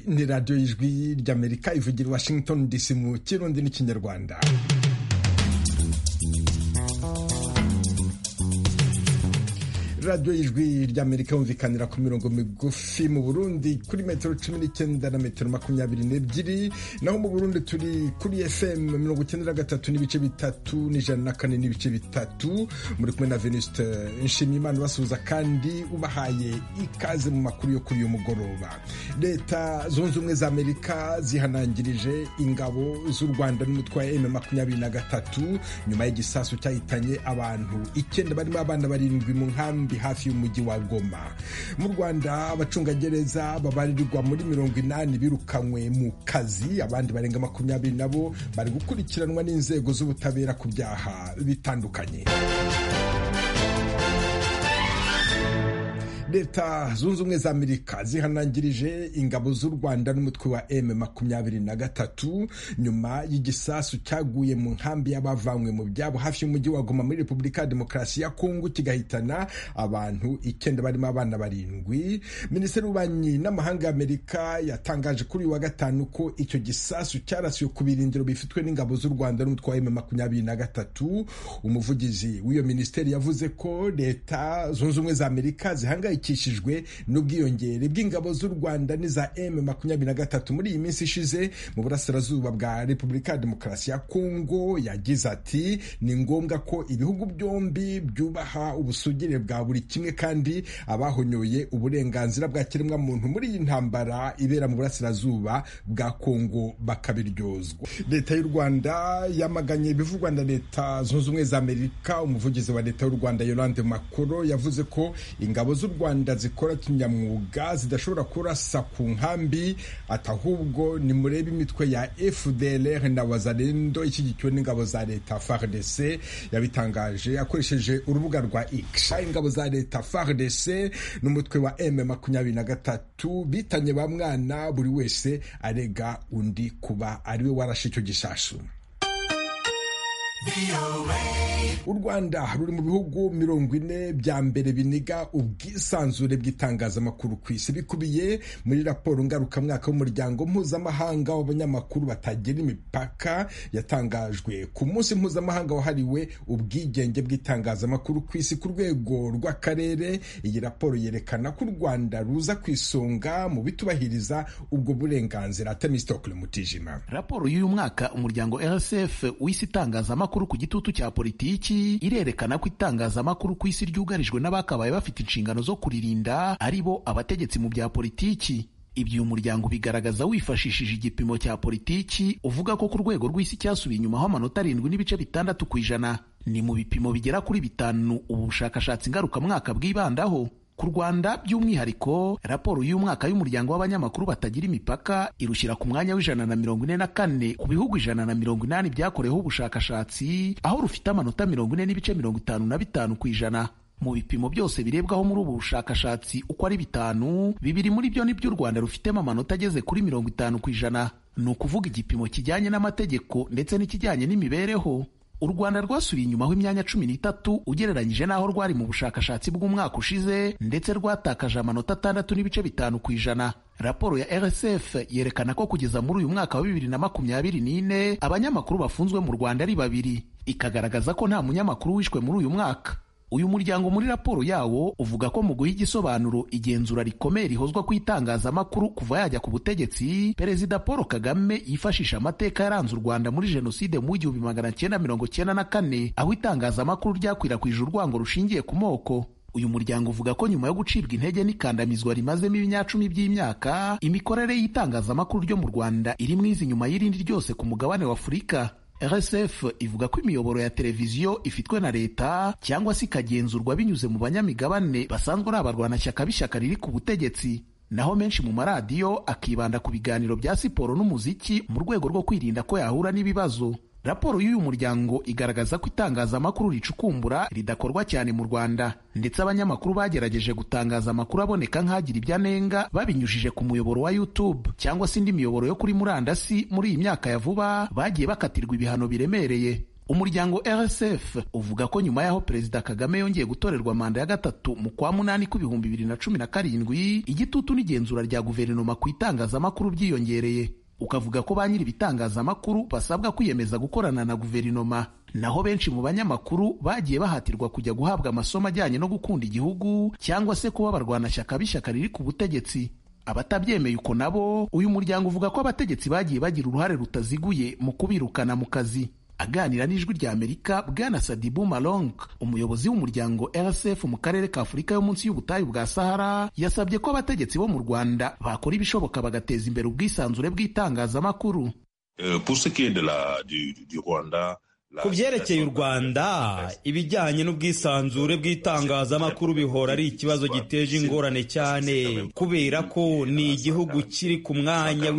ni radiyo y'ijwi ry'Amerika ivugira i Washington DC mu Kirundi n'Ikinyarwanda. radiyo y'ijwi ry'Amerika yumvikanira ku mirongo migufi mu Burundi kuri metero 19 na metero 22, naho mu Burundi turi kuri FM 93 n'ibice bitatu n'104 n'ibice bitatu. Muri kumwe na Venuste Nshimiyimana basuhuza kandi ubahaye ikaze mu makuru yo kuri uyu mugoroba. Leta zunze ubumwe za Amerika zihanangirije ingabo z'u Rwanda n'umutwe wa M23 nyuma y'igisasu cyahitanye abantu 9 barimo abana 7 mu nkambi hafi y'umujyi wa Goma. Mu Rwanda abacungagereza babarirwa muri 80 birukanywe mu kazi, abandi barenga 20 nabo bari gukurikiranwa n'inzego z'ubutabera ku byaha bitandukanye. Leta zunze ubumwe za Amerika zihanangirije ingabo z'u Rwanda n'umutwe wa M23 nyuma y'igisasu cyaguye mu nkambi y'abavanywe mu byabo hafi y'umujyi wa Goma muri Repubulika ya Demokarasi ya Kongo kigahitana abantu 9 barimo abana 7. Minisitiri w'Ububanyi n'Amahanga y'Amerika yatangaje kuri uyu wa gatanu ko icyo gisasu cyarasiwe ku birindiro bifitwe n'ingabo z'u Rwanda n'umutwe wa M23. Umuvugizi w'iyo minisiteri yavuze ko Leta zunze ubumwe za Amerika zihangayikishijwe n'ubwiyongere bw'ingabo z'u Rwanda n'iza M23 muri iyi minsi ishize mu burasirazuba bwa Repubulika ya Demokarasi ya Kongo. Yagize ati ni ngombwa ko ibihugu byombi byubaha ubusugire bwa buri kimwe kandi abahonyoye uburenganzira bwa kiremwa muntu muri iyi ntambara ibera mu burasirazuba bwa Kongo bakabiryozwa. Leta y'u Rwanda yamaganye ibivugwa na Leta zunze ubumwe za Amerika. Umuvugizi wa Leta y'u Rwanda Yolande Makoro yavuze ko ingabo z'u Rwanda zikora kinyamwuga zidashobora kurasa ku nkambi, atahubwo ni murebe imitwe ya FDLR na Wazalendo ishyigikiwe n'ingabo za Leta FARDC. Yabitangaje akoresheje urubuga rwa X. Ingabo za Leta FARDC n'umutwe wa M23 bitanye ba mwana, buri wese arega undi kuba ariwe warashe icyo gishasu. U Rwanda ruri mu bihugu 40 bya mbere biniga ubwisanzure bw'itangazamakuru ku isi, bikubiye muri raporo ngarukamwaka w'umuryango mpuzamahanga w'abanyamakuru batagira imipaka yatangajwe ku munsi mpuzamahanga wahariwe ubwigenge bw'itangazamakuru ku isi ku rwego rw'akarere. Iyi raporo yerekana ko u Rwanda ruza ku isonga mu bitubahiriza ubwo burenganzira. Temistokle Mutijima. Raporo y'uyu mwaka umuryango RSF w'isi itangazamakuru ku gitutu cya politiki irerekana ko itangazamakuru ku isi ryugarijwe n'abakabaye bafite inshingano zo kuririnda, ari bo abategetsi mu bya politiki. Ibyo uyu muryango bigaragaza wifashishije igipimo cya politiki uvuga ko ku rwego rw'isi cyasubiye inyuma ho amanota 7.6%. Ni mu bipimo bigera kuri 5 ubu bushakashatsi ngarukamwaka bwibandaho. Ku Rwanda by'umwihariko, raporo y'umwaka y'umuryango w'abanyamakuru batagira imipaka irushyira ku mwanya w'144 ku bihugu 180 byakoreweho ubushakashatsi, aho rufite amanota 40.55%. Mu bipimo byose birebwaho muri ubu bushakashatsi uko ari 5, 2 muri byo nibyo u Rwanda rufitemo amanota ageze kuri 50%. Ni ukuvuga igipimo kijyanye n'amategeko ndetse n'ikijyanye n'imibereho. U Rwanda rwasubiye inyuma ho imyanya 13 ugereranyije n'aho rwari mu bushakashatsi bw'umwaka ushize, ndetse rwatakaje amanota 6.5%. Raporo ya RSF yerekana ko kugeza muri uyu mwaka wa 2024 abanyamakuru bafunzwe mu Rwanda ari 2, ikagaragaza ko nta munyamakuru wishwe muri uyu mwaka. Uyu muryango muri raporo yawo uvuga ko mu guha igisobanuro igenzura rikomeye rihozwa ku itangazamakuru kuva yajya ku butegetsi, Perezida Paul Kagame yifashisha amateka yaranze u Rwanda muri Jenoside mu 1994, aho itangazamakuru ryakwirakwije urwango rushingiye ku moko. Uyu muryango uvuga ko nyuma yo gucibwa intege n'ikandamizwa rimazemo ibinyacumi by'imyaka, imikorere y'itangazamakuru ryo mu Rwanda iri mwiza inyuma y'irindi ryose ku mugabane wa Afurika. RSF ivuga ko imiyoboro ya televiziyo ifitwe na leta cyangwa se ikagenzurwa binyuze mu banyamigabane basanzwe ari abarwanashyaka b'ishyaka riri ku butegetsi, naho menshi mu maradiyo akibanda ku biganiro bya siporo n'umuziki mu rwego rwo kwirinda ko yahura n'ibibazo. Raporo y'uyu muryango igaragaza ko itangazamakuru ricukumbura ridakorwa cyane mu Rwanda, ndetse abanyamakuru bagerageje gutangaza amakuru aboneka nk'agira ibyo anenga babinyujije ku muyoboro wa YouTube cyangwa se indi miyoboro yo kuri murandasi muri iyi myaka ya vuba bagiye bakatirwa ibihano biremereye. umuryango RSF uvuga ko nyuma y'aho Perezida Kagame yongeye gutorerwa manda ya gatatu mu kwa munani kw'ibihumbi 2017 igitutu n'igenzura rya guverinoma ku itangazamakuru byiyongereye, ukavuga ko ba nyiri ibitangazamakuru basabwa kwiyemeza gukorana na guverinoma, naho benshi mu banyamakuru bagiye bahatirwa kujya guhabwa amasomo ajyanye no gukunda igihugu cyangwa se kuba abarwanashyaka b'ishyaka riri ku butegetsi. Abatabyemeye uko nabo, uyu muryango uvuga ko abategetsi bagiye bagira uruhare rutaziguye mu kubirukana mu kazi. Aganira n'Ijwi rya Amerika, Bwana Sadibou Malong, umuyobozi w'umuryango RSF mu karere ka Afurika yo munsi y'ubutayu bwa Sahara, yasabye ko abategetsi bo mu Rwanda bakora ibishoboka bagateza imbere ubwisanzure bw'itangazamakuru. Pour ce qui est du Rwanda, ku byerekeye u Rwanda, ibijyanye n'ubwisanzure bw'itangazamakuru bihora ari ikibazo giteje ingorane cyane, kubera ko ni igihugu kiri ku mwanya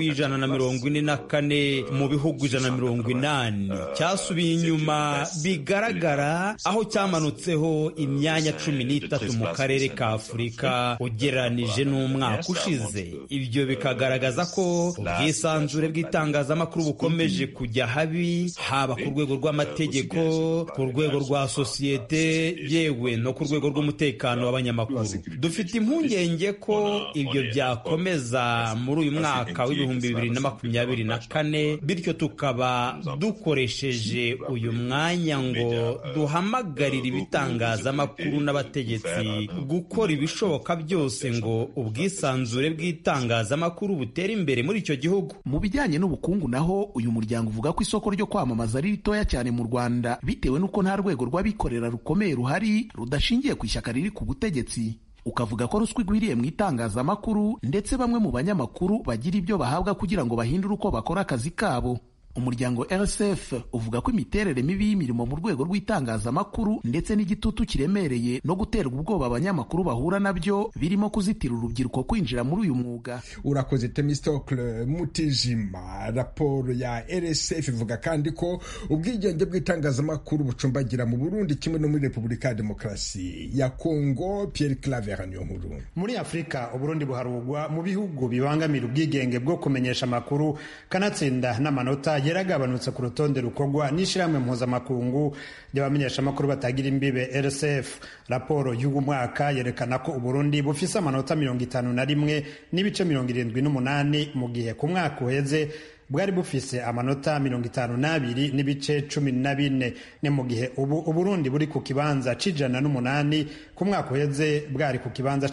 w'144 mu bihugu 180, cyasubiye inyuma bigaragara, aho cyamanutseho imyanya 13 mu karere ka Afurika ugereranije n'umwaka ushize. Ibyo bikagaragaza ko ubwisanzure bw'itangazamakuru bukomeje kujya habi, haba ku rwego amategeko, ku rwego rwa sosiyete, yewe no ku rwego rw'umutekano w'abanyamakuru. Dufite impungenge ko ibyo byakomeza muri uyu mwaka w'ibihumbi 2024, bityo tukaba dukoresheje uyu mwanya ngo duhamagarire ibitangazamakuru n'abategetsi gukora ibishoboka byose ngo ubwisanzure bw'itangazamakuru butere imbere muri icyo gihugu. Mu bijyanye n'ubukungu naho, uyu muryango uvuga ko isoko ryo kwamamaza ari ritoya cyane mu Rwanda bitewe n'uko nta rwego rw'abikorera rukomeye ruhari rudashingiye ku ishyaka riri ku butegetsi, ukavuga ko ruswa igwiriye mu itangazamakuru ndetse bamwe mu banyamakuru bagira ibyo bahabwa kugira ngo bahindure uko bakora akazi kabo. Umuryango RSF uvuga ko imiterere mibi y'imirimo mu rwego rw'itangazamakuru ndetse n'igitutu kiremereye no guterwa ubwoba abanyamakuru bahura nabyo birimo kuzitira urubyiruko kwinjira muri uyu mwuga. Urakoze Themistocle Mutijima. Raporo ya RSF ivuga kandi ko ubwigenge bw'itangazamakuru bucumbagira mu Burundi kimwe no muri Repubulika ya Demokarasi ya Kongo. Pierre Claver Niyonkuru. Muri Afrika, Uburundi buharugwa mu bihugu bibangamira ubwigenge bwo kumenyesha amakuru, kanatsinda n'amanota yaragabanutse ku rutonde rukorwa n'ishyirahamwe mpuzamakungu ry'abamenyesha amakuru batagira imbibe RSF. Raporo y'uyu mwaka yerekana ko Uburundi bufise amanota 51 n'ibice 78 mu gihe ku mwaka uheze bwari bufise amanota 52 n'ibice 14. Ni mu gihe ubu Uburundi buri ku kibanza c'108, ku mwaka uheze bwari ku kibanza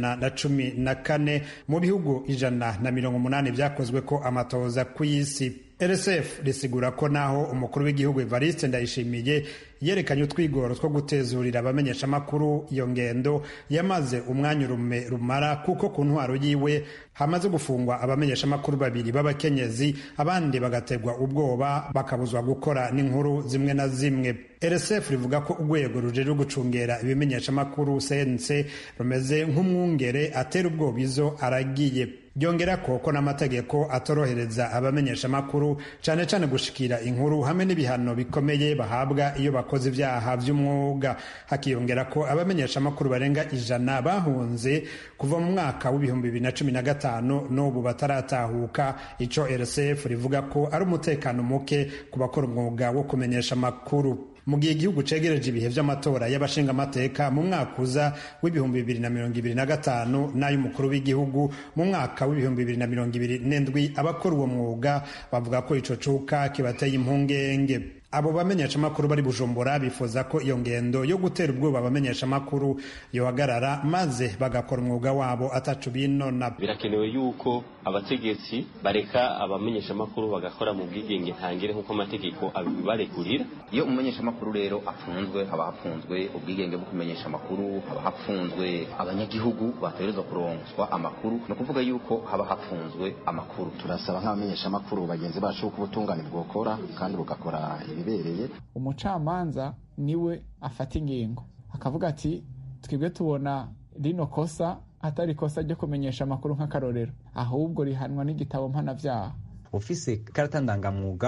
c'114 mu bihugu 180 byakozwe ko amatoza ku isi. RSF risigura ko naho umukuru w'igihugu Evariste Ndayishimiye yerekanye utwigoro two gutezurira abamenyesha amakuru, iyo ngendo yamaze umwanya rumara, kuko ku ntwaro yiwe hamaze gufungwa abamenyesha amakuru 2 b'abakenyezi, abandi bagategwa ubwoba bakabuzwa gukora n'inkuru zimwe na zimwe. RSF rivuga ko urwego rujejwe gucungera ibimenyesha amakuru CNC rumeze nk'umwungere atera ubwoba izo aragiye. Byongera ko n'amategeko atorohereza abamenyesha amakuru cyane cyane gushikira inkuru hamwe n'ibihano bikomeye bahabwa iyo bakoze ibyaha by'umwuga. Hakiyongera ko abamenyesha amakuru barenga 100 bahunze kuva mu mwaka w'ibihumbi 2015 n'ubu bataratahuka, ico RSF rivuga ko ari umutekano muke ku bakora umwuga wo kumenyesha amakuru. Mu gihe igihugu cegereje ibihe vy'amatora y'abashinga amateka mu mwaka uza w'ibihumbi 2025 n'ay'umukuru w'igihugu mu mwaka w'ibihumbi 2027, abakora uwo mwuga bavuga ko ico cuka kibateye impungenge. Abo bamenyesha amakuru bari Bujumbura bifuza ko iyo ngendo yo gutera ubwoba abamenyesha amakuru yohagarara maze bagakora umwuga wabo atacu binona. Birakenewe yuko abategetsi bareka abamenyesha amakuru bagakora mu bwigenge ntangire nk'uko amategeko abibarekurira. Iyo umumenyesha amakuru rero afunzwe, haba hafunzwe ubwigenge bwo kumenyesha amakuru, haba hafunzwe abanyagihugu bategerezwa kuronswa amakuru, no kuvuga yuko haba hafunzwe amakuru. Turasaba nk'abamenyesha amakuru bagenzi bacu ko ubutungane bwokora kandi bugakora ibibereye. Umucamanza niwe afata ingingo akavuga ati twebwe tubona rino kosa atari kosa ryo kumenyesha amakuru nk'akarorero, ahubwo rihanwa n'igitabo mpanavyaha. Ufise karata ndangamwuga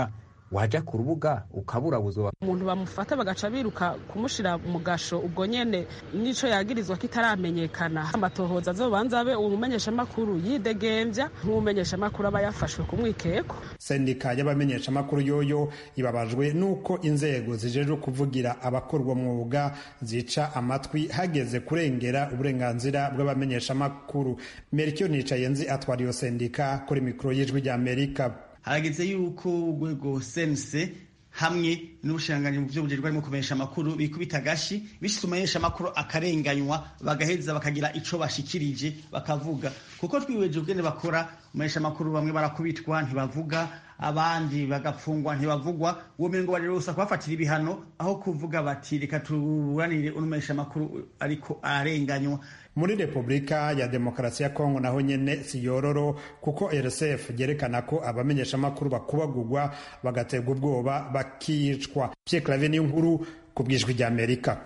waja ku rubuga ukaburabuza umuntu bamufata bagaca biruka kumushira mu gasho ubwo nyene nico yagirizwa kitaramenyekana. Amatohoza azobanza abe umumenyesha makuru yidegembya nk'umumenyesha makuru aba yafashwe kumwikeko. Sendika y'abamenyesha makuru yoyo ibabajwe nuko inzego zijejwe kuvugira abakorwa mwuga zica amatwi hageze kurengera uburenganzira bw'abamenyesha makuru. Melchior Nicayenzi atwara iyo sendika kuri mikro y'Ijwi ry'Amerika. Harageze yuko urwego sense hamwe n'ubushiranganyi mu byo bujejwe arimo kumenyesha amakuru bikubita gashi bishitumenyesha amakuru akarenganywa bagaheza bakagira ico bashikirije bakavuga kuko twiweje ubwene bakora umenyesha amakuru bamwe barakubitwa ntibavuga abandi bagapfungwa ntibavugwa uwo mengo bari rusa kubafatira ibihano aho kuvuga bati reka tuburanire umenyesha amakuru ariko arenganywa. Muri Republika ya Demokarasi ya Kongo naho nyene siyororo kuko RSF yerekana ko abamenyesha amakuru bakubagurwa bagategwa ubwoba bakicwa. Pierre Claver ni nkuru ku bw'Ijwi ry'Amerika.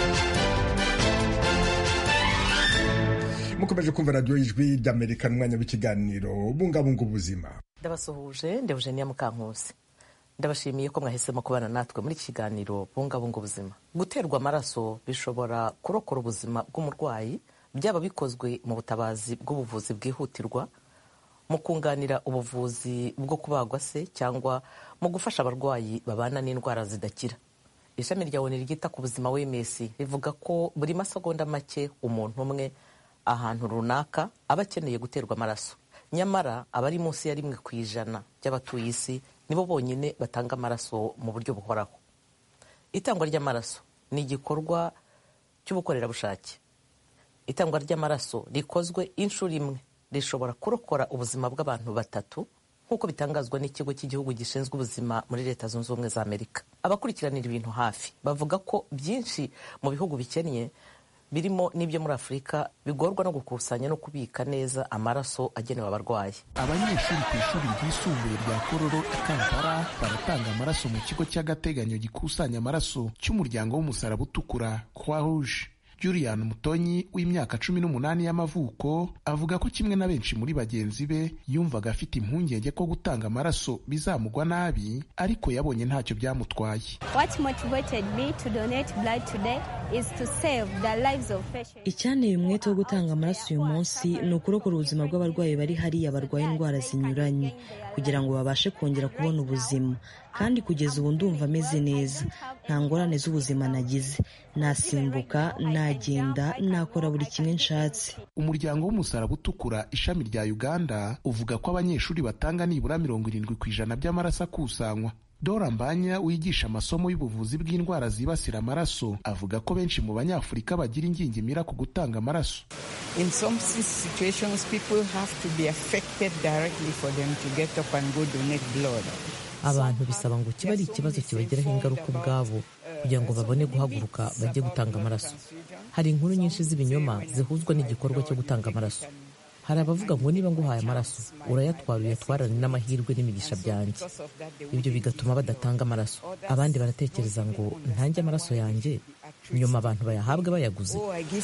Mukomeje kumva radio y'Ijwi ry'Amerika n'umwanya w'ikiganiro bungabunga ubuzima. Ndabasuhuje Eugenia Mukankusi. Ndabashimiye ko mwahisemo kubana natwe muri iki kiganiro bungabunga ubuzima. Guterwa amaraso bishobora kurokora ubuzima bw'umurwayi, byaba bikozwe mu butabazi bw'ubuvuzi bwihutirwa, mu kunganira ubuvuzi bwo kubagwa se cyangwa mu gufasha abarwayi babana n'indwara zidakira. Ishami rya ONU ryita ku buzima WMS rivuga ko buri masegonda make umuntu umwe ahantu runaka aba akeneye guterwa amaraso. Nyamara abari munsi ya 1% by'abatuye isi nibo bonyine batanga amaraso mu buryo buhoraho. Itangwa ry'amaraso ni igikorwa cy'ubukorerabushake. Itangwa ry'amaraso rikozwe inshuro imwe rishobora kurokora ubuzima bw'abantu 3 nk'uko bitangazwa n'ikigo cy'igihugu gishinzwe ubuzima muri Leta Zunze Ubumwe za Amerika. Abakurikiranira ibintu hafi bavuga ko byinshi mu bihugu bikennye birimo n'ibyo muri Afurika bigorwa no gukusanya no kubika neza amaraso agenewe abarwayi. Abanyeshuri ku ishuri ryisumbuye rya Kororo i Kampala baratanga amaraso mu kigo cy'agateganyo gikusanya amaraso cy'umuryango w'umusaraba utukura Croix Rouge. Julian Mutonyi w'imyaka 18 y'amavuko avuga ko kimwe na benshi muri bagenzi be yumvaga afite impungenge ko gutanga amaraso bizamugwa nabi, ariko yabonye ntacyo byamutwaye. What motivated me to donate blood today is to save the lives of patients. Icyanteye umwete wo gutanga amaraso uyu munsi ni ukurokora ubuzima bw'abarwayi bari hariya barwaye indwara zinyuranye kugira ngo babashe kongera kubona ubuzima. Kandi kugeza ubu ndumva ameze neza, nta ngorane z'ubuzima nagize, nasimbuka, nagenda, nakora buri kimwe nshatse. Umuryango w'umusaraba utukura ishami rya Uganda uvuga ko abanyeshuri batanga nibura 70% by'amaraso akusanywa. Dora Mbanya wigisha amasomo y'ubuvuzi bw'indwara zibasira amaraso avuga ko benshi mu banyafurika bagira ingingimira ku gutanga amaraso. In some situations people have to be affected directly for them to get up and go donate blood. Abantu bisaba ngo kiba ari ikibazo kibagiraho ingaruka ubwabo kugira ngo babone guhaguruka bajye gutanga amaraso. Hari inkuru nyinshi z'ibinyoma zihuzwa n'igikorwa cyo gutanga amaraso. Hari abavuga ngo niba nguhaye amaraso urayatwara uyatwarane n'amahirwe n'imigisha byanjye, ibyo bigatuma badatanga amaraso. Abandi baratekereza ngo ntange amaraso yanjye nyuma abantu bayahabwe bayaguze.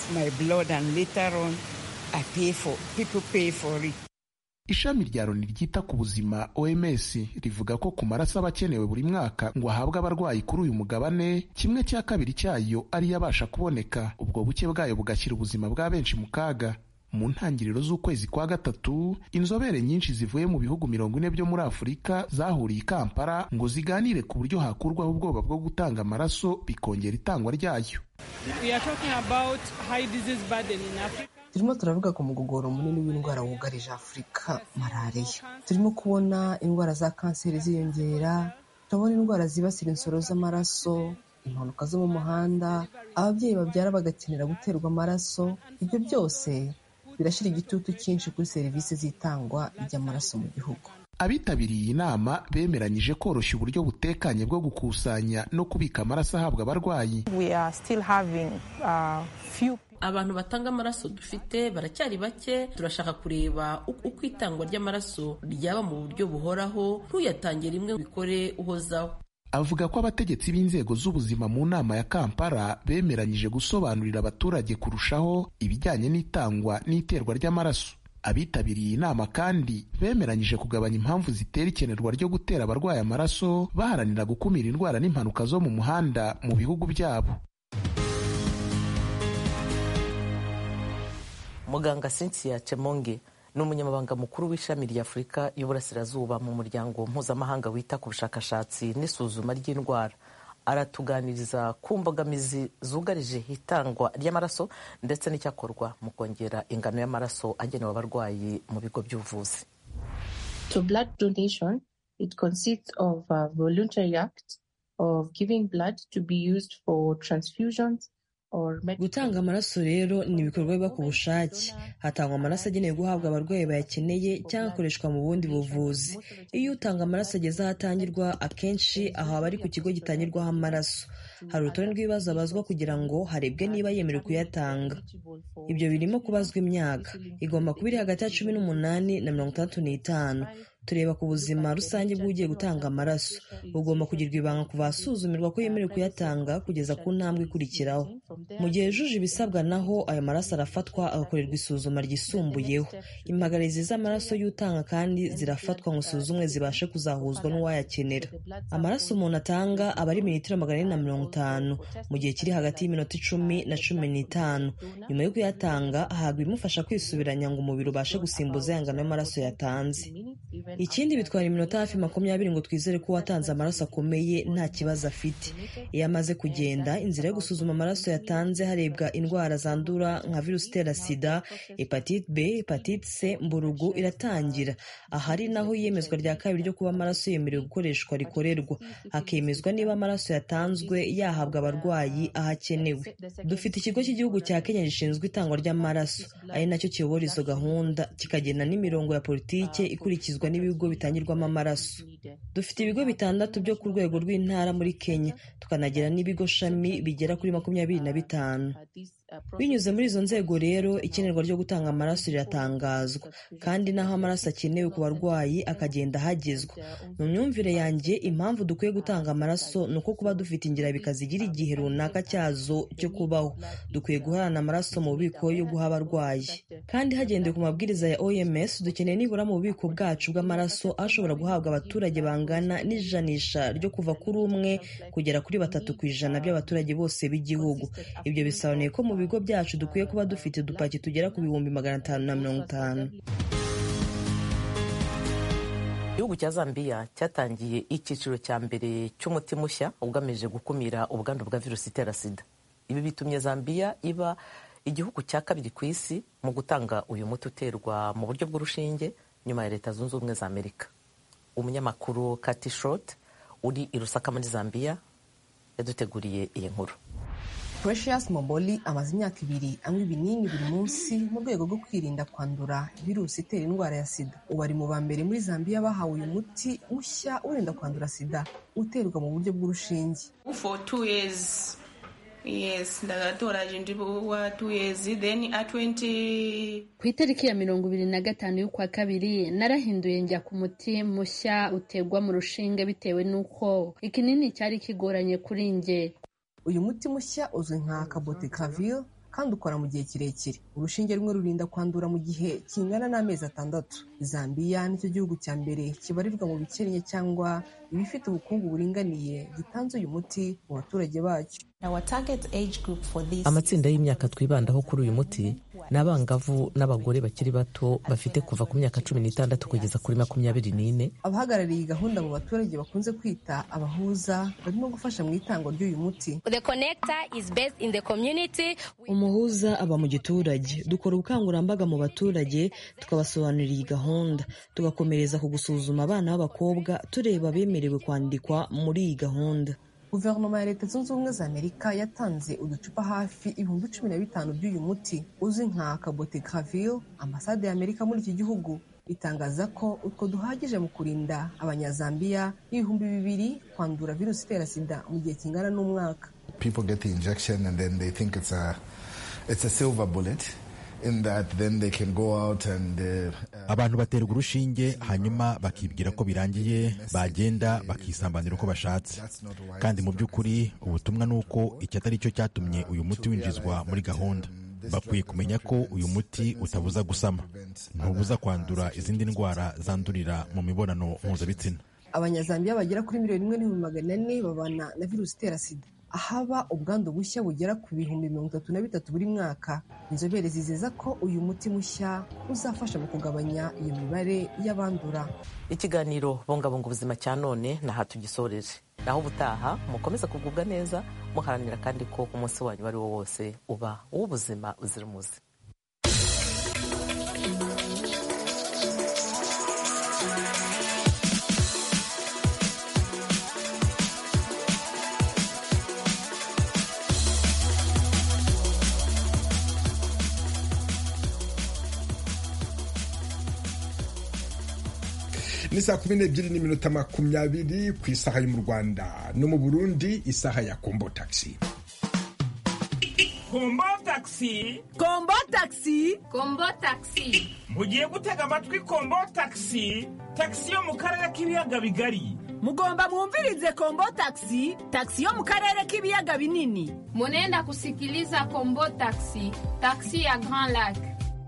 Ishami rya Loni ryita ku buzima OMS rivuga ko ku maraso aba akenewe buri mwaka ngo ahabwe abarwayi kuri uyu mugabane 1/2 cyayo ari yabasha kuboneka, ubwo buke bwayo bugashyira ubuzima bwa benshi mu kaga. Mu ntangiriro z'ukwezi kwa gatatu inzobere nyinshi zivuye mu bihugu 40 byo muri Afurika zahuriye i Kampala ngo ziganire ku buryo hakurwaho ubwoba bwo gutanga amaraso bikongera itangwa ryayo. Turimo turavuga ku mugogoro munini w'indwara wugarije Afurika, malariya. Turimo kubona indwara za kanseri ziyongera, turabona indwara zibasira insoro z'amaraso, impanuka zo mu muhanda, ababyeyi babyara bagakenera guterwa amaraso. Ibyo byose birashyira igitutu cyinshi kuri serivisi zitangwa ry'amaraso mu gihugu. Abitabiriye iyi nama bemeranyije koroshya uburyo butekanye bwo gukusanya no kubika amaraso ahabwa abarwayi. Abantu batanga amaraso dufite baracyari bake. Turashaka kureba uko itangwa ry'amaraso ryaba mu buryo buhoraho, ntuyatange rimwe bikore uhozaho. Avuga ko abategetsi b'inzego z'ubuzima mu nama ya Kampala bemeranyije gusobanurira abaturage kurushaho ibijyanye n'itangwa n'iterwa ry'amaraso. Abitabiriye inama kandi bemeranyije kugabanya impamvu zitera ikenerwa ryo gutera abarwaye amaraso, baharanira gukumira indwara n'impanuka zo mu muhanda mu bihugu byabo. Muganga Cynthia Chemonge ni umunyamabanga mukuru w'ishami rya Afurika y'Uburasirazuba mu muryango mpuzamahanga wita ku bushakashatsi n'isuzuma ry'indwara. Aratuganiriza ku mbogamizi zugarije itangwa ry'amaraso ndetse n'icyakorwa mu kongera ingano y'amaraso agenewe abarwayi mu bigo by'ubuvuzi. So blood donation, it consists of a voluntary act of giving blood to be used for transfusions. Gutanga amaraso rero ni ibikorwa biba ku bushake. Hatangwa amaraso agenewe guhabwa abarwayi bayakeneye cyangwa akoreshwa mu bundi buvuzi. Iyo utanga amaraso ageze ahatangirwa, akenshi aho aba ari ku kigo gitangirwaho amaraso. Hari urutonde rw'ibibazo abazwa kugira ngo harebwe niba yemerewe kuyatanga. Ibyo birimo kubazwa imyaka. Igomba kuba iri hagati ya 18 na 65. Tureba ku buzima rusange bw'ugiye gutanga amaraso. Ugomba kugirwa ibanga kuva asuzumirwa ko yemerewe kuyatanga kugeza ku ntambwe ikurikiraho. Mu gihe yujuje ibisabwa naho ayo maraso arafatwa agakorerwa isuzuma ryisumbuyeho. Impagarizi z'amaraso y'utanga kandi zirafatwa ngo usuzumwe zibashe kuzahuzwa n'uwayakenera. Amaraso umuntu atanga aba ari mililitiro 450 mu gihe kiri hagati y'iminota 10 na 15. Nyuma yo kuyatanga ahabwa ibimufasha kwisubiranya ngo umubiri ubashe gusimbuza ya ngano y'amaraso yatanze. Ikindi bitwara iminota hafi 20 ngo twizere ko watanze amaraso akomeye nta kibazo afite. Iyo amaze kugenda, inzira yo gusuzuma amaraso yatanze harebwa indwara zandura nka virusi itera sida, hepatite B, hepatite C, mburugu iratangira. Ahari naho iyemezwa rya kabiri ryo kuba amaraso yemerewe gukoreshwa rikorerwa. Hakemezwa niba amaraso yatanzwe yahabwa abarwayi ahakenewe. Dufite ikigo cy'igihugu cya Kenya gishinzwe itangwa ry'amaraso, ari nacyo kiyobora izo gahunda, kikagena n'imirongo ya politike ikurikizwa n'ibigo bitangirwamo amaraso. Dufite ibigo 6 byo ku rwego rw'intara muri Kenya, tukanagira n'ibigo shami bigera kuri 25. Binyuze muri izo nzego rero, ikenerwa ryo gutanga amaraso riratangazwa, kandi naho amaraso akenewe ku barwayi akagenda hagezwa. Mu myumvire yanjye, impamvu dukwiye gutanga amaraso ni uko kuba dufite ingira bikazigira igihe runaka cyazo cyo kubaho. Dukwiye guharana amaraso mu bubiko yo guha abarwayi, kandi hagendewe ku mabwiriza ya OMS, dukeneye nibura mu bubiko bwacu bw'amaraso ashobora guhabwa abaturage bangana n'ijanisha ryo kuva kuri 1 kugera kuri 3% by'abaturage bose b'igihugu. Ibyo bisobanuye ko mu bigo byacu dukwiye kuba dufite udupaki tugera ku 550. Igihugu cya Zambia cyatangiye icyiciro cya mbere cy'umuti mushya ugamije gukumira ubwandu bwa virusi itera sida. Ibi bitumye Zambia iba igihugu cya kabiri ku isi mu gutanga uyu muti uterwa mu buryo bw'urushinge nyuma ya Leta Zunze Ubumwe za Amerika. Umunyamakuru Kati Short uri i Lusaka muri Zambia yaduteguriye iyi nkuru. Precious Moboli amaze imyaka 2 anywa ibinini buri munsi mu rwego rwo kwirinda kwandura virusi itera indwara ya sida. Ubu ari mu ba mbere muri Zambia bahawe uyu muti mushya urinda kwandura sida uterwa mu buryo bw'urushinge. For 2 years. Yes, ndagatoraje ndibuwa 2 years then at 20. Ku itariki ya 25 y'ukwa kabiri narahinduye njya ku muti mushya uterwa mu rushinge bitewe nuko ikinini cyari kigoranye kuri nge. Uyu muti mushya uzwi nka Cabotegravir kandi ukora mu gihe kirekire. Urushinge rumwe rurinda kwandura mu gihe kingana n'amezi 6. Zambia nicyo gihugu cya mbere kibarirwa mu bikennye cyangwa ibifite ubukungu buringaniye gitanze uyu muti mu baturage bacyo. Amatsinda y'imyaka twibandaho kuri uyu muti ni abangavu n'abagore bakiri bato bafite kuva ku myaka 16 kugeza kuri 24. Abahagarariye gahunda mu baturage bakunze kwita abahuza barimo gufasha mu itangwa ry'uyu muti. Umuhuza aba mu giturage. Dukora ubukangurambaga mu baturage, tukabasobanurira iyi gahunda, tugakomereza ku gusuzuma abana b'abakobwa tureba bemerewe kwandikwa muri iyi gahunda. Guverinoma ya Leta Zunze Ubumwe za Amerika yatanze uducupa hafi 15,000 by'uyu muti uzwi nka Cabotegravir. Ambasade ya Amerika muri iki gihugu itangaza ko utwo duhagije mu kurinda abanyazambiya 2,000 kwandura virusi itera sida mu gihe kingana n'umwaka. People get the injection and then they think it's a silver bullet. In that then they can go out and abantu baterwa urushinge hanyuma bakibwira ko birangiye bagenda bakisambanira uko bashatse, kandi mu by'ukuri ubutumwa nuko iki atari cyo cyatumye uyu muti winjizwa muri gahunda. bakwiye kumenya ko uyu muti utabuza gusama, ntubuza kwandura izindi ndwara zandurira mu mibonano mpuzabitsina. Abanyazambiya bagera kuri 1,400,000 babana na virusi itera sida, ahaba ubwandu bushya bugera ku 33,000 buri mwaka. Inzobere zizeza ko uyu muti mushya uzafasha mu kugabanya iyo mibare y'abandura. Ikiganiro bungabunga ubuzima cya none naha tugisoreje, naho ubutaha mukomeza kugubwa neza, muharanira kandi ko umunsi wanyu ari wo wose uba uw'ubuzima uzira umuze. Ni saa 12:20 ku isaha yo mu Rwanda no mu Burundi, isaha ya Kombo Taxi. Kombo Taxi, Kombo Taxi, Kombo Taxi. Mugiye gutega amatwi Kombo Taxi, taxi yo mu karere k'ibiyaga bigari. Mugomba mwumvirize Kombo Taxi, taxi yo mu karere k'ibiyaga binini. Munenda kusikiliza Kombo Taxi, taxi ya Grand Lac.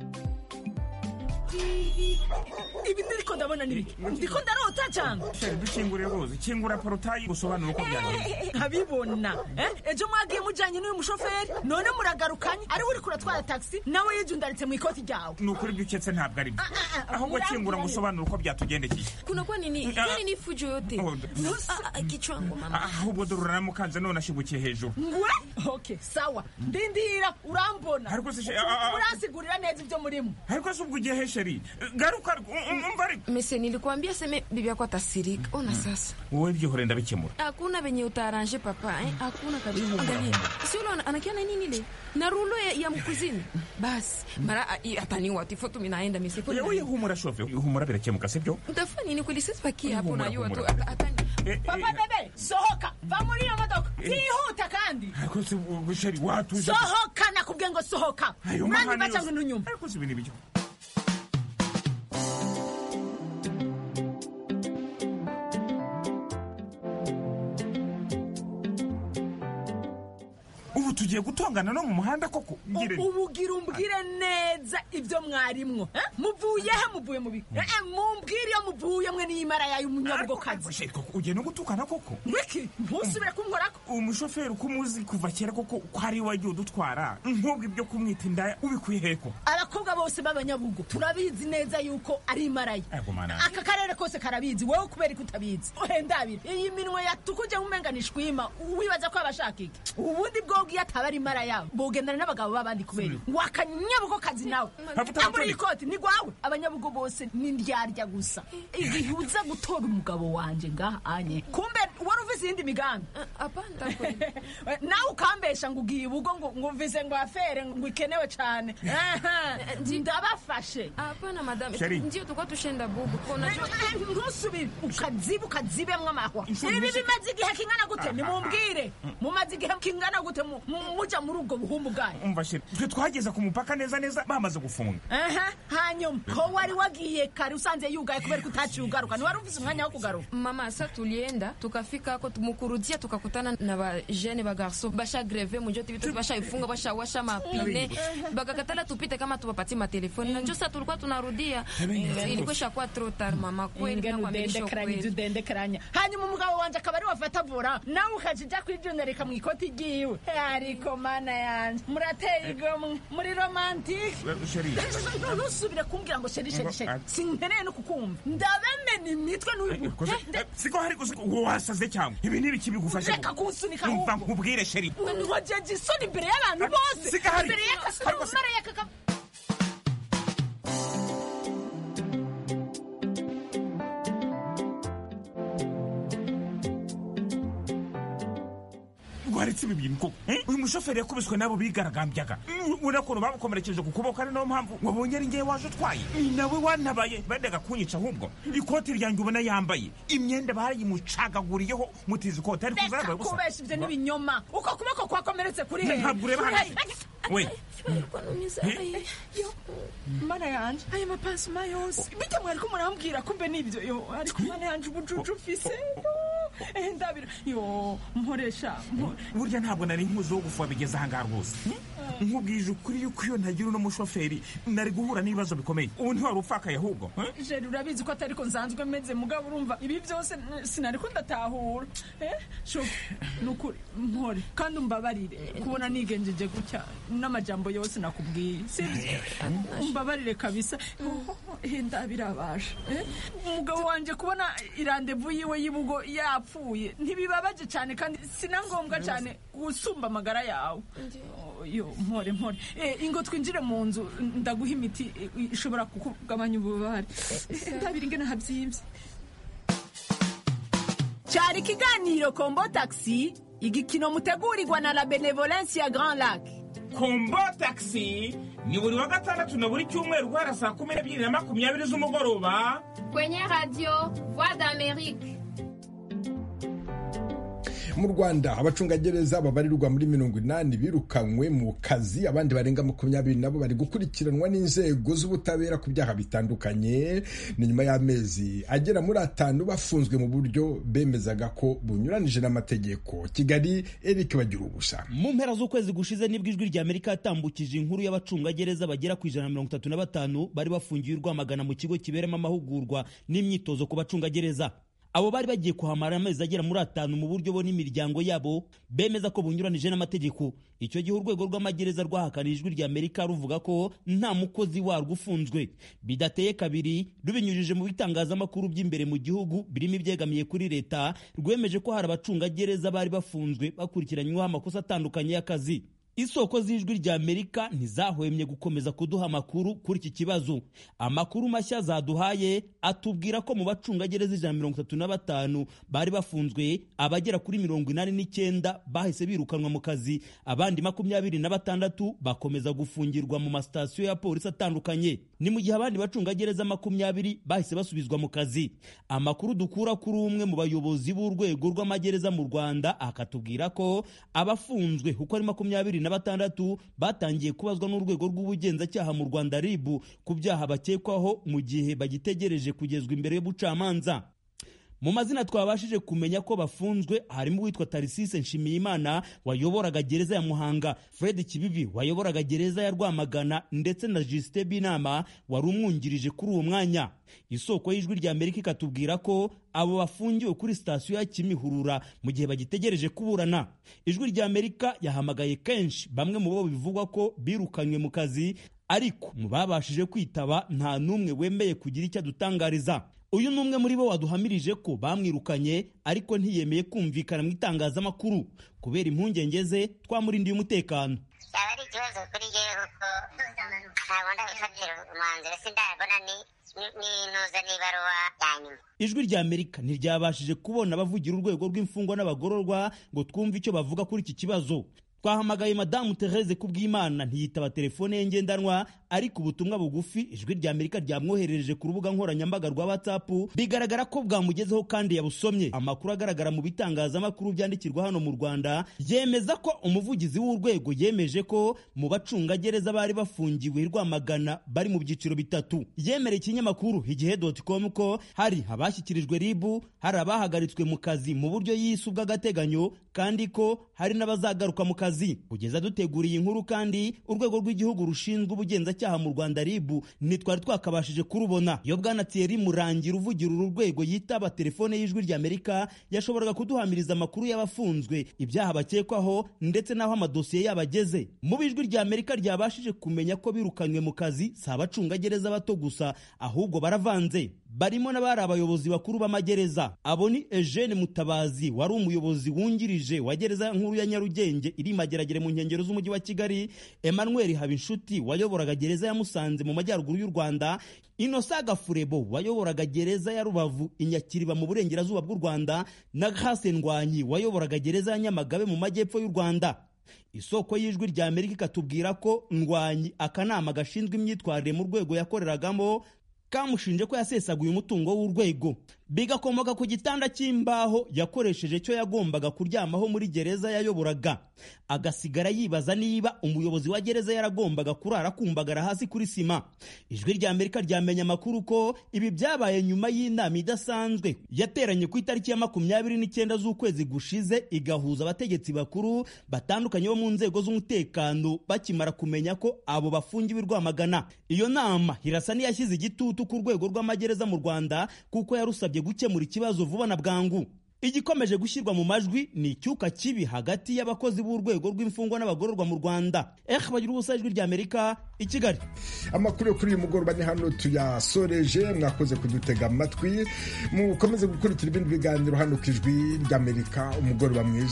Ibi ndiko ndabona nibiki? Ndiko ndarota cyane. Dushingure rwose, kingura portail gusobanura uko byagenze. Nkabibona. Ejo mwagiye mujanye n'uyu mushoferi, none muragarukanye ari uri kuratwara taxi, nawe yijundaritse mu ikoti ryawe. Nukuri byuketse ntabwo ari byo. Ahubwo kingura gusobanura uko byatugendekeye. Kuna kwa nini? Yani ni fujo yote. Kichwangu mama. Ahubwo dururana mukanze none ashibukiye hejuru. Ngwe? Okay, sawa. Ndindira urambona. Urasigurira neza ibyo murimo. Ariko se ubwo ugiye hesheri. Garuka umvari. Mese nilikwambia seme bibi yako atasirika. Ona sasa. Wewe byihore ndabikemura. Hakuna venye utaaranje papa, hakuna kabisa. Angalia. Sio unaona anakiana nini ile? Na rulo ya mkuzini. Basi, mara ataniwa tifoto mimi naenda mese. Wewe humura shofe, humura birakemuka sibyo? Utafanya nini kulisisi paki hapo na yua tu atani. Papa bebe, sohoka. Va muri yo modoka. Tihuta kandi. Ariko se busheri watu. Sohoka nakubwiye ngo sohoka. Nani bacanga n'unyuma. Ariko se ibintu bicyo. Ubu tugiye gutongana no mu muhanda koko. Ubugira umbwire neza ibyo mwarimwo. Muvuye he muvuye mu biki? Mumbwire yo muvuye mwe n'imara yayo umunyabwo kazi. Ugiye no gutukana koko. Wiki, ntusubire kumkorako. Umushoferi kumuzi kuva kera koko kwari wagiye udutwara. Nkubwo ibyo kumwita indaya ubikuye heko. Abakobwa bose b'abanyabugo turabizi neza yuko ari imaraye. Aka karere kose karabizi, wewe kubera kutabizi. Ohendabire. Iyi minwe yatukuje umenganishwa ima. Wibaza ko abashaka iki? Ubundi bwogiye atabari imara yawe. Bogendana n'abagabo babandi kubera. Wakanyabugo kazi nawe. Amburi ikoti ni gwawe. Abanyabugo bose ni ndyarya gusa. Igihe uza gutora umugabo wanje ngaha anye. Kumbe wari uvise indi migambi. Apanda ko. Nawe ukambesha ngo ugiye ubugo ngo mvise ngo afere ngo ikenewe cyane. Ndabafashe. Hapana madame. Ndio tukwa tushenda bubu. Kona ntusubire ukazibemwe amahwa. Ibi bimaze igihe kingana gute? Nimumbwire. Mumaze igihe kingana gute muja muri ubwo buhumbu bwayo? Umva shiri. Twageze ku mupaka neza bamaze gufunga. Hanyuma ko wari wagiye kare usanze yugaye kubera kutaciye ugaruka. Ni wari ufise umwanya wo kugaruka? Mama sasa tulienda tukafika hako tumukurudia tukakutana na ba jeune ba garçon basha greve mu jote bitu basha ifunga basha washa mapine bakakatala tupite kama tuwapatie matelefoni na njosa tulikuwa tunarudia ilikuwa shakuwa trop tard mama kweli na kwambisha kweli dendekranya hanyuma umugabo wanje akabari wafata vora nawe ukajija kwijonereka mu ikoti giwe ariko mana yanje murateye igomwe muri romantic nusubire kumbwira ngo sheri sinkeneye no kukumva ndabemena imitwe n'uyu siko hari wasaze cyangwa ibi ni biki bigufasha reka kunsunika umva nkubwire sheri wajeje isoni imbere y'abantu bose imbere y'akasumara y'akaka waretse ibi bintu koko uyu mushoferi yakubiswe nabo bigaragambyaga urakora bamukomerekeje ku kuboko ari nayo mpamvu wabonye ari ngewe waje utwaye nawe wantabaye bendaga kunyica ahubwo ikoti ryanjye ubona yambaye imyenda barayimucagaguriyeho mutizi ikoti ariko uzarabaye gusa kubesha ibyo n'ibinyoma uko kuboko kwakomeretse kuri he ntabwo ureba hano we mana yanje aya mapasuma yose bite mwari ko murambwira kumbe nibyo yo ariko mana yanje ubujuju ufise ndabira yo mporesha burya ntabwo nari nkuzi wo gufuha bigeze ahangaha rwose nkubwije ukuri yuko iyo ntagira uno mushoferi nari guhura n'ibibazo bikomeye. Ubu ntiwari upfakaye ahubwo. Jeri urabizi ko atari ko nsanzwe meze mugabo urumva ibi byose sinari ko ndatahura. Nukuri mpore kandi umbabarire kubona nigenjeje gutya n'amajambo yose nakubwiye. Sibyo? Umbabarire kabisa. Henda birabasha. Umugabo wanje kubona irandevu yiwe yibugo yapfuye ntibibabaje cyane kandi sinangombwa cyane gusumba amagara yawe. Yo mpore ingo twinjire mu nzu ndaguha imiti ishobora kukugabanya ububabare. Ndabiri ingene habyimvye. Cyari kiganiro Kombo Taxi, igikino mutegurirwa na la Benevolence ya Grand Lac. Kombo Taxi ni buri wa gatandatu na buri cyumweru guhera saa 12:20 z'umugoroba kwenye radio Voix d'Amérique. Mu Rwanda abacungagereza babarirwa muri 80 birukanywe mu kazi, abandi barenga 20 nabo bari gukurikiranwa n'inzego z'ubutabera ku byaha bitandukanye. Ni nyuma y'amezi agera muri 5 bafunzwe mu buryo bemezaga ko bunyuranije n'amategeko. Kigali, Eric Bagirubusa. Mu mpera z'ukwezi gushize nibwo Ijwi rya Amerika yatambukije inkuru y'abacungagereza bagera ku 135 bari bafungiye Rwamagana mu kigo kiberemo amahugurwa n'imyitozo ku bacungagereza. Abo bari bagiye kuhamara amezi agera muri 5 mu buryo bo n'imiryango yabo bemeza ko bunyuranije n'amategeko. Icyo gihe urwego rw'amagereza rwahakanije Ijwi rya Amerika ruvuga ko nta mukozi warwo ufunzwe. Bidateye kabiri rubinyujije mu bitangazamakuru by'imbere mu gihugu birimo ibyegamiye kuri leta, rwemeje ko hari abacungagereza bari bafunzwe bakurikiranyweho amakosa atandukanye y'akazi. Isoko z'Ijwi rya Amerika ntizahwemye gukomeza kuduha amakuru kuri iki kibazo. Amakuru mashya zaduhaye atubwira ko mu bacungagereza 135 bari bafunzwe, abagera kuri 89 bahise birukanwa mu kazi, abandi 26 bakomeza gufungirwa mu masitasiyo ya polisi atandukanye. Ni mu gihe abandi bacungagereza 20 bahise basubizwa mu kazi. Amakuru dukura kuri umwe mu bayobozi b'urwego rw'amagereza mu Rwanda akatubwira ko abafunzwe uko ari 26 batangiye kubazwa n'urwego rw'ubugenzacyaha mu Rwanda RIB ku byaha bakekwaho mu gihe bagitegereje kugezwa imbere y'ubucamanza. Mu mazina twabashije kumenya ko bafunzwe harimo uwitwa Tarisise Nshimiyimana wayoboraga gereza ya Muhanga, Fred Kibibi wayoboraga gereza ya Rwamagana ndetse na Justin Binama wari umwungirije kuri uwo mwanya. Isoko y'Ijwi rya Amerika ikatubwira ko abo bafungiwe kuri sitasiyo ya Kimihurura mu gihe bagitegereje kuburana. Ijwi rya Amerika yahamagaye kenshi bamwe mu bo bivugwa ko birukanywe mu kazi, ariko mu babashije kwitaba nta n'umwe wemeye kugira icyo adutangariza. Uyu numwe muri bo waduhamirije ko bamwirukanye ariko ntiyemeye kumvikana mu itangazamakuru kubera impungenge ze twamurindiye umutekano. Yaba ari ikibazo kuri yewe kuko ntabwo ndabifatira umwanzuro sindabona n'intuza n'ibaruwa yanyuma. Ijwi rya Amerika ntiryabashije kubona abavugira urwego rw'imfungwa n'abagororwa ngo twumve icyo bavuga kuri iki kibazo. Twahamagaye Madamu Therese Kubwimana ntiyitaba telefone ye ngendanwa, ariko ubutumwa bugufi Ijwi rya Amerika ryamwoherereje ku rubuga nkoranyambaga rwa WhatsApp bigaragara ko bwamugezeho kandi yabusomye. Amakuru agaragara mu bitangazamakuru byandikirwa hano mu Rwanda yemeza ko umuvugizi w'urwego yemeje ko mu bacungagereza bari bafungiwe Rwamagana bari mu byiciro bitatu. Yemereye ikinyamakuru igihe.com ko hari abashyikirijwe RIB, hari abahagaritswe mu kazi mu buryo yisubwa agateganyo, kandi ko hari n'abazagaruka mu kazi. Kugeza duteguriye inkuru kandi urwego rw'igihugu rushinzwe ubugenzacyaha mu Rwanda RIB nitwari twakabashije kurubona. Iyo Bwana Thierry Murangira uvugira uru rwego yitaba telefone y'Ijwi rya Amerika yashoboraga kuduhamiriza amakuru y'abafunzwe, ibyaha bakekwaho ndetse n'aho amadosiye yabageze. Mu Ijwi rya Amerika ryabashije kumenya ko birukanywe mu kazi si abacungagereza bato gusa, ahubwo baravanze. Barimo n'abari abayobozi bakuru b'amagereza. Abo ni Eugene Mutabazi wari umuyobozi wungirije wa gereza nkuru ya Nyarugenge iri Mageragere mu nkengero z'umujyi wa Kigali, Emmanuel Habinshuti wayoboraga gereza ya Musanze mu majyaruguru y'u Rwanda, Innocent Gafurebo wayoboraga gereza ya Rubavu Inyakiriba mu burengerazuba bw'u Rwanda, na Grace Ndwanyi wayoboraga gereza ya Nyamagabe mu majyepfo y'u Rwanda. Isoko y'Ijwi rya Amerika ikatubwira ko Ndwanyi akanama gashinzwe imyitwarire mu rwego yakoreragamo kamushinje ko yasesaguye umutungo w'urwego. bigakomoka ku gitanda cy'imbaho yakoresheje cyo yagombaga kuryamaho muri gereza yayoboraga, agasigara yibaza niba umuyobozi wa gereza yaragombaga kurara kumbagara hasi kuri sima. Ijwi rya Amerika ryamenye amakuru ko ibi byabaye nyuma y'inama idasanzwe yateranye ku itariki ya 29 z'ukwezi gushize igahuza abategetsi bakuru batandukanye bo mu nzego z'umutekano bakimara kumenya ko abo bafungiwe i Rwamagana. Iyo nama irasa n'iyashyize igitutu ku rwego rw'amagereza mu Rwanda kuko yarusabye gukemura ikibazo vuba na bwangu. Igikomeje gushyirwa mu majwi ni icyuka kibi hagati y'abakozi b'urwego rw'imfungwa n'abagororwa mu Rwanda. Bagira ubusa, Ijwi rya Amerika i Kigali. Amakuru yo kuri uyu mugoroba ni hano tuyasoreje. Mwakoze kudutega amatwi, mukomeze gukurikira ibindi biganiro hano ku Ijwi rya Amerika. Umugoroba mwiza.